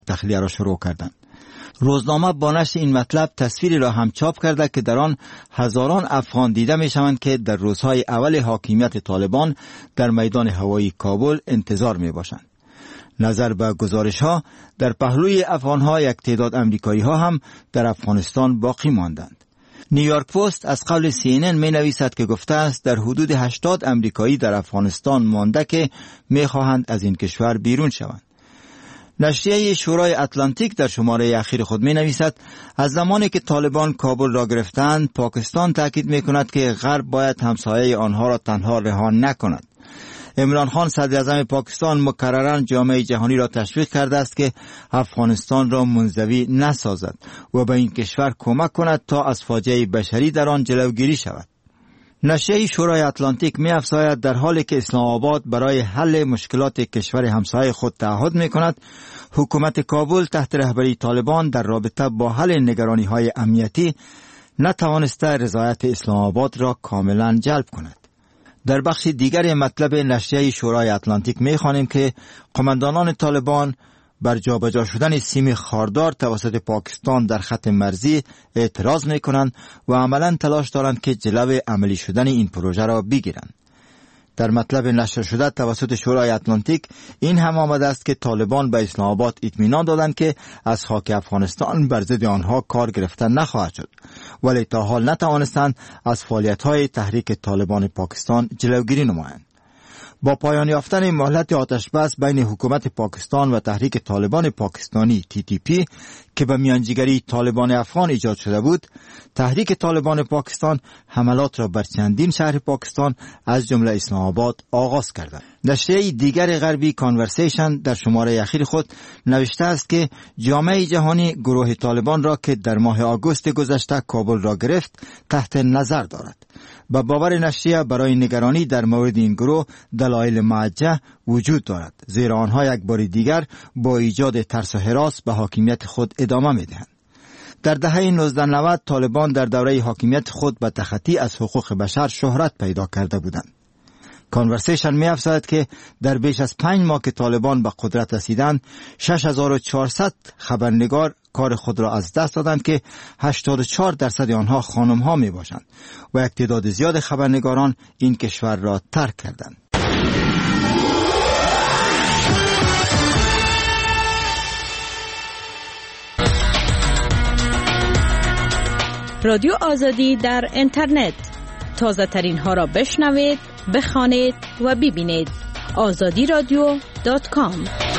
تخلیه را شروع کردند. روزنامه با نشر این مطلب تصویری را هم چاپ کرده که در آن هزاران افغان دیده می شوند که در روزهای اول حاکمیت طالبان در میدان هوایی کابل انتظار می باشند. نظر به گزارش ها در پهلوی افغان ها یک تعداد امریکایی ها هم در افغانستان باقی ماندند. نیویورک پست از قول CNN می نویسد که گفته است در حدود 80 امریکایی در افغانستان مانده که می خواهند از این کشور بیرون شوند. نشریه شورای اتلانتیک در شماره اخیر خود می نویسد از زمانی که طالبان کابل را گرفتند، پاکستان تاکید می کند که غرب باید همسایه آنها را تنها رها نکند. عمران خان صدر اعظم پاکستان مکرراً جامعه جهانی را تشویق کرده است که افغانستان را منزوی نسازد و به این کشور کمک کند تا از فاجعه بشری در آن جلوگیری شود. نشریه شورای اتلانتیک می افزاید در حالی که اسلام آباد برای حل مشکلات کشور همسایه خود تعهد می کند، حکومت کابل تحت رهبری طالبان در رابطه با حل نگرانی های امنیتی نتوانسته رضایت اسلام آباد را کاملا جلب کند. در بخش دیگر مطلب نشریه شورای اتلانتیک می خوانیم که قماندانان طالبان بر جابجا شدن سیم خاردار توسط پاکستان در خط مرزی اعتراض می کنند و عملاً تلاش دارند که جلو عملی شدن این پروژه را بگیرند. در مطلب نشر شده توسط شورای اتلانتیک این هم آمده است که طالبان به اسلام آباد اطمینان دادند که از خاک افغانستان بر ضد آنها کار گرفتن نخواهد شد، ولی تا حال نتوانستند از فعالیت‌های تحریک طالبان پاکستان جلوگیری نمایند. با پایان یافتن مهلت آتش بس بین حکومت پاکستان و تحریک طالبان پاکستانی TTP که به میانجیگری طالبان افغان ایجاد شده بود، تحریک طالبان پاکستان حملات را بر چندین شهر پاکستان از جمله اسلام آباد آغاز کردند. نشریه دیگر غربی کانورسیشن در شماره اخیر خود نوشته است که جامعه جهانی گروه طالبان را که در ماه آگوست گذشته کابل را گرفت تحت نظر دارد. با باور نشریه برای نگرانی در مورد این گروه دلایل موجه وجود دارد، زیرا آنها یک بار دیگر با ایجاد ترس و هراس به حاکمیت خود ادامه می‌دهند. در دهه 1990 طالبان در دوره حاکمیت خود به تخطی از حقوق بشر شهرت پیدا کرده بودند. کانورسیشن می افزاید که در بیش از 5 ماه که طالبان به قدرت رسیدند 6400 خبرنگار کار خود را از دست دادند که 84% آنها خانم ها می باشند و یک تعداد زیاد خبرنگاران این کشور را ترک کردند. رادیو آزادی در اینترنت، تازه ترین ها را بشنوید، بخوانید و ببینید. azadiradio.com